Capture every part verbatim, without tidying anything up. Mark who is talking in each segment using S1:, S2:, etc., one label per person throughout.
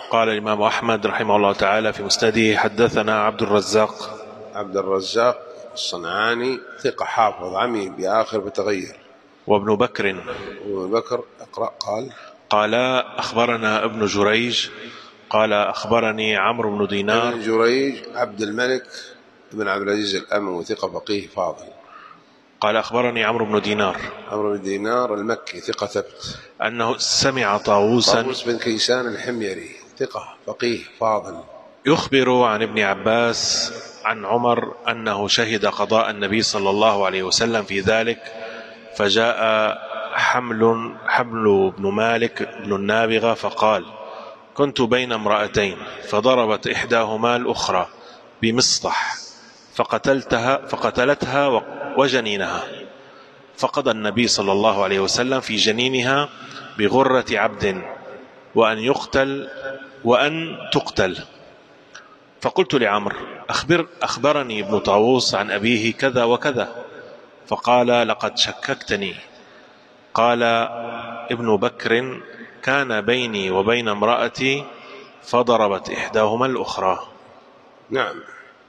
S1: قال الإمام أحمد رحمه الله تعالى في مسنده: حدثنا عبد الرزاق.
S2: عبد الرزاق الصنعاني ثقة حافظ عمي بآخر بتغير.
S1: وابن بكر.
S2: وابن بكر اقرأ. قال
S1: قال أخبرنا ابن جريج قال أخبرني عمرو بن دينار.
S2: ابن جريج عبد الملك بن عبد العزيز الأموي ثقة فقيه فاضل.
S1: قال أخبرني عمرو بن دينار.
S2: عمرو بن دينار المكي ثقة ثبت.
S1: أنه سمع طاووسا
S2: طاووس بن كيسان الحميري ثقة فقيه فاضل
S1: يخبر عن ابن عباس عن عمر أنه شهد قضاء النبي صلى الله عليه وسلم في ذلك، فجاء حمل حمل بن مالك بن النابغة فقال: كنت بين امرأتين فضربت إحداهما الأخرى بمصطح فقتلتها فقتلتها وجنينها، فقضى النبي صلى الله عليه وسلم في جنينها بغرة عبد وأن يقتل وأن تقتل. فقلت لعمر: أخبر أخبرني ابن طاووس عن أبيه كذا وكذا، فقال: لقد شككتني. قال ابن بكر: كان بيني وبين امرأتي فضربت إحداهما الأخرى.
S2: نعم.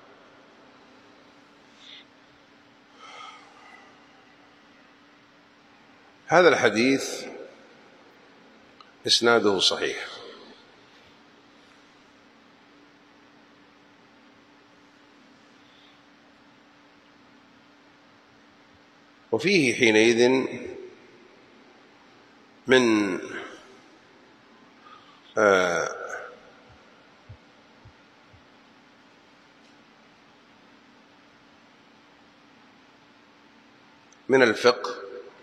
S2: هذا الحديث إسناده صحيح، وفيه حينئذ من آه من الفقه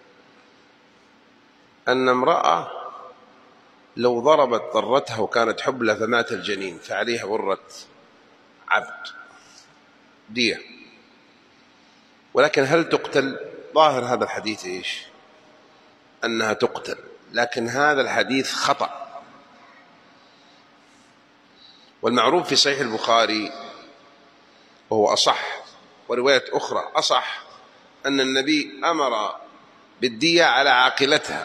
S2: أن امرأة لو ضربت ضرتها وكانت حبلى فمات الجنين فعليها غرة عبد دية، ولكن هل تقتل؟ ظاهر هذا الحديث إيش؟ أنها تقتل، لكن هذا الحديث خطأ. والمعروف في صحيح البخاري وهو أصح، ورواية أخرى أصح، أن النبي أمر بالدية على عاقلتها،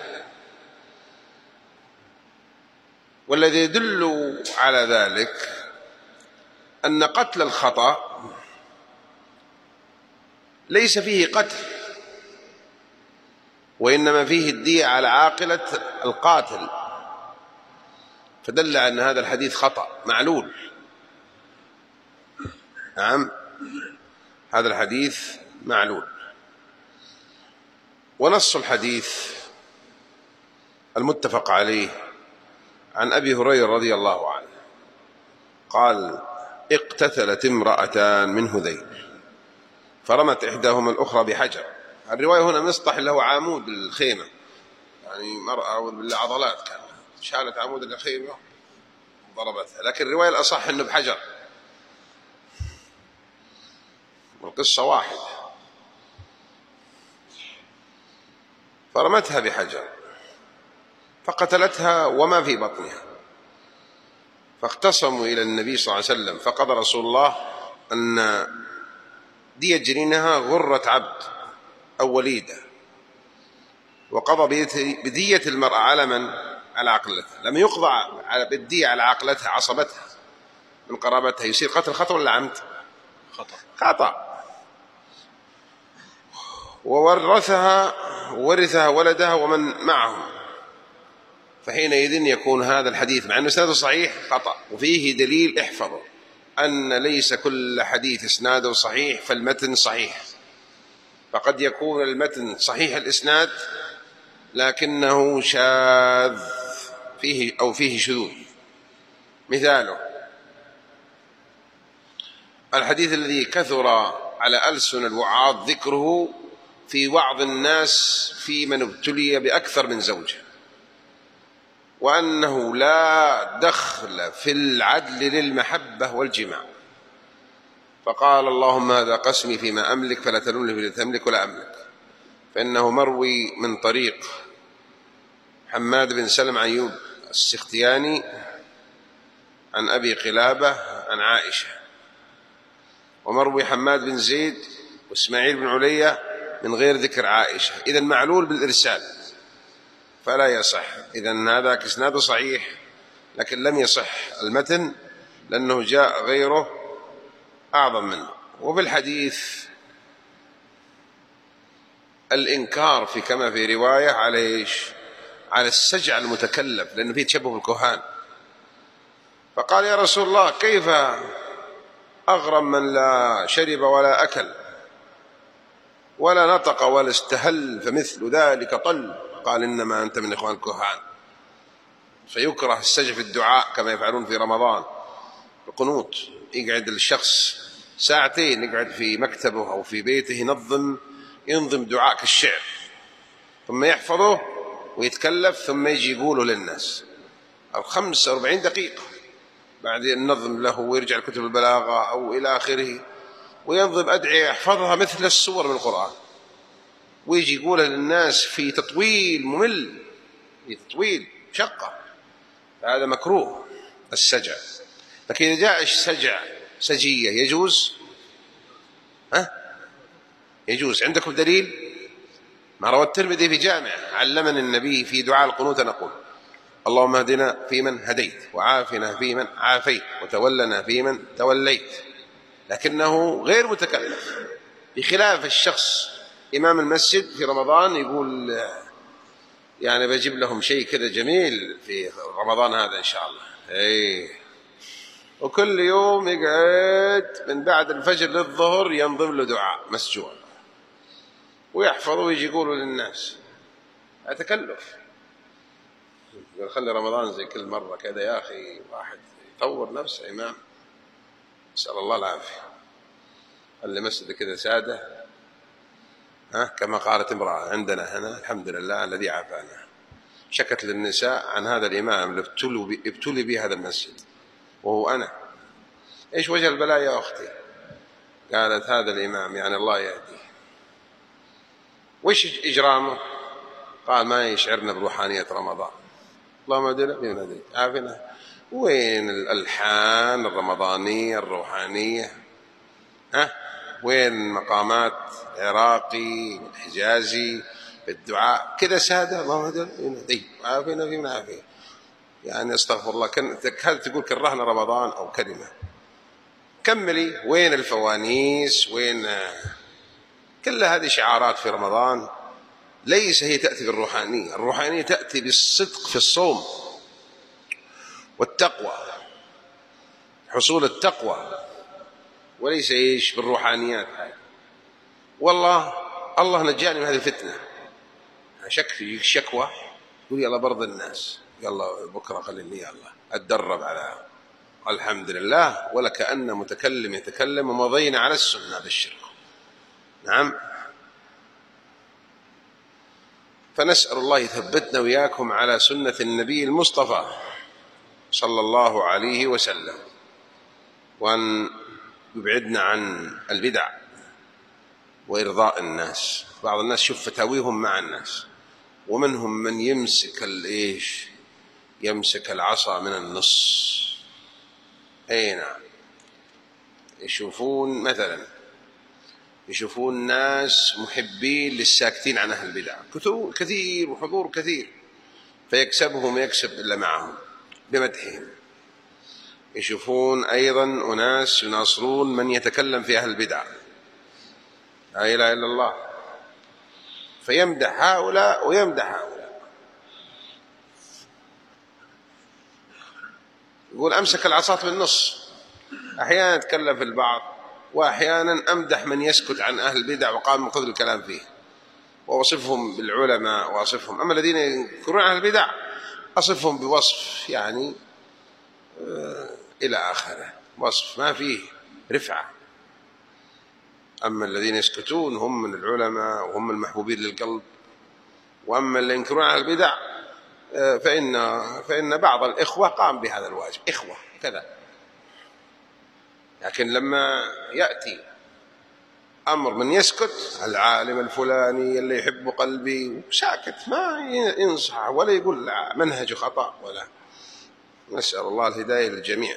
S2: والذي يدل على ذلك أن قتل الخطأ ليس فيه قتل، وإنما فيه الدية على عاقلة القاتل، فدل أن هذا الحديث خطأ معلول. نعم، هذا الحديث معلول. ونص الحديث المتفق عليه عن أبي هريرة رضي الله عنه قال: اقتتلت امرأتان من هذيل فرمت إحداهما الأخرى بحجر. الرواية هنا مصطح له عمود الخيمة، يعني مرأة بالعضلات كان شالت عمود الخيمة ضربتها، لكن الرواية الأصح أنه بحجر، والقصة واحدة. فرمتها بحجر فقتلتها وما في بطنها، فاختصموا إلى النبي صلى الله عليه وسلم، فقضى رسول الله أن دية جنينها غرة عبد أو وليدة، وقضى بدية المرأة على من؟ على عقلتها. لم يقضى بالدية على عقلتها عصبتها من قرابتها، يصير قتل خطأ ولا عمد؟
S1: خطأ.
S2: خطأ. وورثها ورثها ولدها ومن معهم، فحينئذ يكون هذا الحديث مع أنه إسناده صحيح خطأ. وفيه دليل احفظه أن ليس كل حديث إسناده صحيح فالمتن صحيح، فقد يكون المتن صحيح الإسناد لكنه شاذ فيه أو فيه شذوذ. مثاله الحديث الذي كثر على ألسن الوعاظ ذكره في وعظ الناس في من ابتلي بأكثر من زوجه، وأنه لا دخل في العدل للمحبة والجماع، فقال: اللهم هذا قسمي فيما أملك فلا تلمني فيما تملك ولا أملك، فإنه مروي من طريق حماد بن سلم عن أيوب السختياني عن أبي قلابة عن عائشة، ومروي حماد بن زيد وإسماعيل بن علية من غير ذكر عائشة، إذن معلول بالإرسال فلا يصح. إذن هذا إسناده صحيح لكن لم يصح المتن لأنه جاء غيره أعظم منه. وفي الحديث الإنكار في كما في رواية على إيش؟ على السجع المتكلف، لأنه فيه تشبه بالكهان. فقال يا رسول الله كيف أغرم من لا شرب ولا أكل ولا نطق ولا استهل فمثل ذلك طل؟ قال إنما أنت من إخوان الكهان. فيكره السجع في الدعاء كما يفعلون في رمضان القنوت، يقعد الشخص ساعتين يقعد في مكتبه أو في بيته ينظم ينظم دعاء كالشعر، ثم يحفظه ويتكلف ثم يجي يقوله للناس الخمسة وأربعين دقيقة، بعدين النظم له ويرجع لكتب البلاغة أو إلى آخره، وينظم أدعية يحفظها مثل السور من القرآن، ويجي يقولها للناس في تطويل ممل، في تطويل شقة. هذا مكروه السجع. لكن إذا جاء السجع سجية يجوز، ها يجوز. عندكم دليل؟ ما روى الترمذي في جامع علمني النبي في دعاء القنوت نقول اللهم اهدنا فيمن هديت وعافنا فيمن عافيت وتولنا فيمن توليت، لكنه غير متكلف، بخلاف الشخص إمام المسجد في رمضان يقول يعني بجيب لهم شيء كذا جميل في رمضان هذا إن شاء الله، أي، وكل يوم يقعد من بعد الفجر للظهر ينظم له دعاء مسجوع ويحفظه ويجي يقوله للناس. أتكلف. خلي رمضان زي كل مرة كذا يا أخي، واحد يطور نفسه إمام، نسأل الله العافية. خلي مسجد كذا سادة، ها كما قالت امرأة عندنا هنا الحمد لله الذي عافانا، شكت للنساء عن هذا الإمام اللي ابتلي به هذا المسجد وهو أنا. إيش وجه البلاء يا أختي؟ قالت هذا الإمام يعني الله يهديه. وإيش إجرامه؟ قال ما يشعرنا بروحانية رمضان. اللهم اهدنا فيمن هديت عافنا. وين الألحان الرمضانية الروحانية؟ ها وين مقامات عراقي حجازي بالدعاء كذا سادة؟ اللهم اهدنا فيمن هديت عافنا فيمن عافيت. يعني استغفر الله، هل تقول كرهنا رمضان أو كلمة؟ كملي. وين الفوانيس؟ وين كل هذه شعارات في رمضان ليس هي تأتي بالروحانية. الروحانية تأتي بالصدق في الصوم والتقوى، حصول التقوى، وليس إيش بالروحانيات هذه. والله الله نجاني من هذه الفتنة. شك في شكوى يقول يلا برض الناس، يلا بكرة خليني يلا أتدرب على الحمد لله، ولا كأن متكلم يتكلم ومضينا على السنة بالشرك. نعم. فنسأل الله يثبتنا وياكم على سنة النبي المصطفى صلى الله عليه وسلم، وأن يبعدنا عن البدع وإرضاء الناس. بعض الناس شوف فتاويهم مع الناس، ومنهم من يمسك الإيش يمسك العصا من النص. أي نعم. يشوفون مثلا يشوفون ناس محبين للساكتين عن أهل البدع كثير وحضور كثير، فيكسبهم يكسب إلا معهم بمدحهم. يشوفون أيضا أناس يناصرون من يتكلم في أهل البدع لا إله إلا الله، فيمدح هؤلاء ويمدح هؤلاء. يقول أمسك العصات بالنص، أحيانا أتكلم في البعض وأحيانا أمدح من يسكت عن أهل البدع وقال من قدر الكلام فيه، وأصفهم بالعلماء وأصفهم. أما الذين ينكرون أهل البدع أصفهم بوصف يعني إلى آخره، وصف ما فيه رفعة. أما الذين يسكتون هم من العلماء وهم المحبوبين للقلب. وأما اللي ينكرون أهل البدع فإن فإن بعض الإخوة قام بهذا الواجب، إخوة كذا. لكن لما يأتي أمر من يسكت، العالم الفلاني اللي يحب قلبي ساكت، ما ينصح ولا يقول منهج خطأ ولا. نسأل الله الهداية للجميع.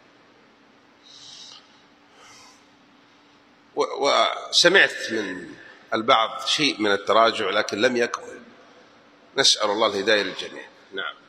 S2: وسمعت من البعض شيء من التراجع لكن لم يكمل. نسأل الله الهداية للجميع. نعم.